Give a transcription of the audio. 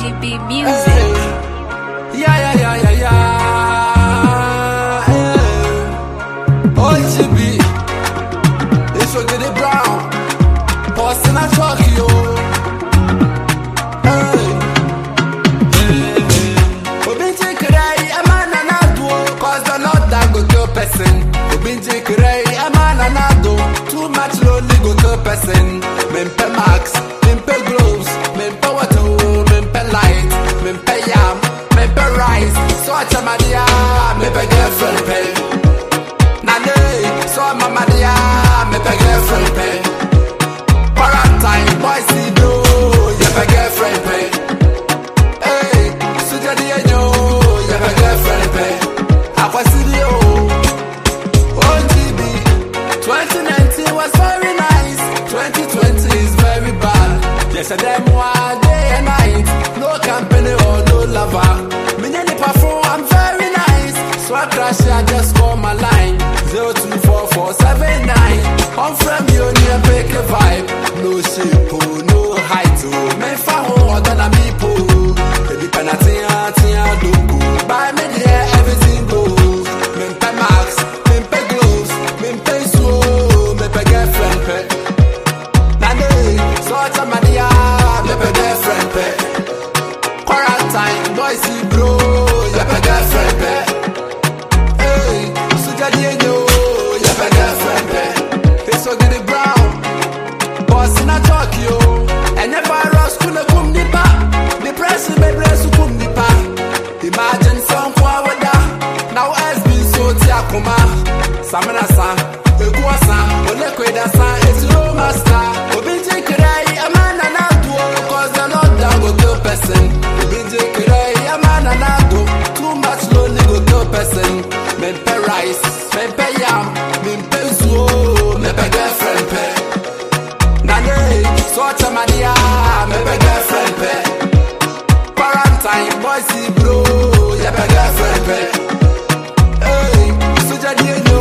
OGB Music. Yeah. OGB, it's your Giddy Brown. Posting a truck, yo. Obinji Kirai, a man and a do, cause the Lord that go to a person. Obinji Kirai, a man and a do, too much lonely go to a person. Mempe Max, Mempe Gloves, Mempe Water, Mempe Light, Mempe Yam, Mempe Rice, so I tell my dear, Mempe girlfriend pay. Nane, so mama dear, Mempe girlfriend pay. Quarantine, boys see do, Mempe girlfriend pay. Hey, Suja dear yo, Mempe girlfriend pay. Aqua Studio, OGB, 2019 was very nice, 2020 is very bad. Yes, a them one day and night, no company or no lover. Minyani perform, I'm very nice, so I crash, I just call my line, 024479. I'm from you, near pick a vibe, no shape, no height, men for more than a me poo. Baby penalty, I don't go. Buy me there, everything goes. Mempe Max, Mempe Gloves, Mempe Swo, Mempe girlfriend pet. Nane, so I tell my dear, Mempe girlfriend pet. Quarantine, boys see bro, Mempe girlfriend pet. Hey, Suja Diego, Mempe girlfriend pet. It's so Giddy Brown, boss in a Tokyo. And never rush to the kum nipa. The press is baby, so kum nipa. Imagine some wada. Now has been so tiakuma. Samana san, Egua san, Olekweda san, it's no master. Obinji Kirai, a man and a do, cause the Lord down go to person. Obinji Kirai, a man and a do, too much lonely go to person. Mempe Rice, Mempe Yam, Mempe Swo, Mempe girlfriend pay. Nane, so I tell my dear, Mempe girlfriend pay. Quarantine, boys see bro, Mempe girlfriend pay. Hey, Suja Diego.